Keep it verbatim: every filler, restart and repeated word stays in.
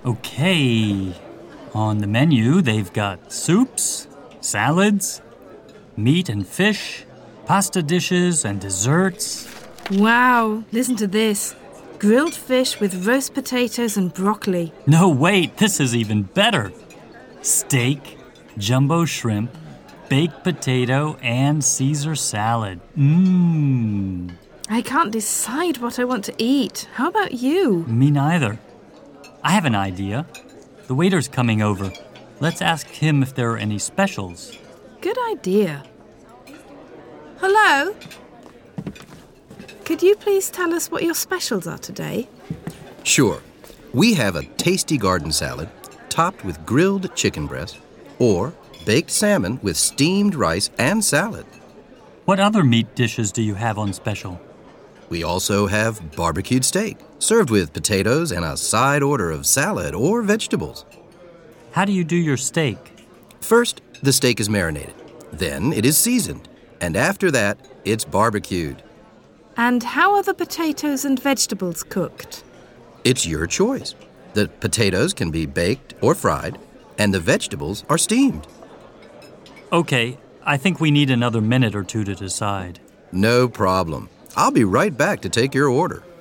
Okay. On the menu, they've got soups, salads, meat and fish, pasta dishes and desserts. Wow, listen to this. Grilled fish with roast potatoes and broccoli. No, wait, this is even better. Steak, jumbo shrimp, baked potato, and Caesar salad. Mmm. I can't decide what I want to eat. How about you? Me neither. I have an idea. The waiter's coming over. Let's ask him if there are any specials. Good idea. Hello? Could you please tell us what your specials are today? Sure. We have a tasty garden salad topped with grilled chicken breast or baked salmon with steamed rice and salad. What other meat dishes do you have on special? We also have barbecued steak, served with potatoes and a side order of salad or vegetables. How do you do your steak? First, the steak is marinated. Then it is seasoned. And after that, it's barbecued. And how are the potatoes and vegetables cooked? It's your choice. The potatoes can be baked or fried, and the vegetables are steamed. Okay, I think we need another minute or two to decide. No problem. I'll be right back to take your order.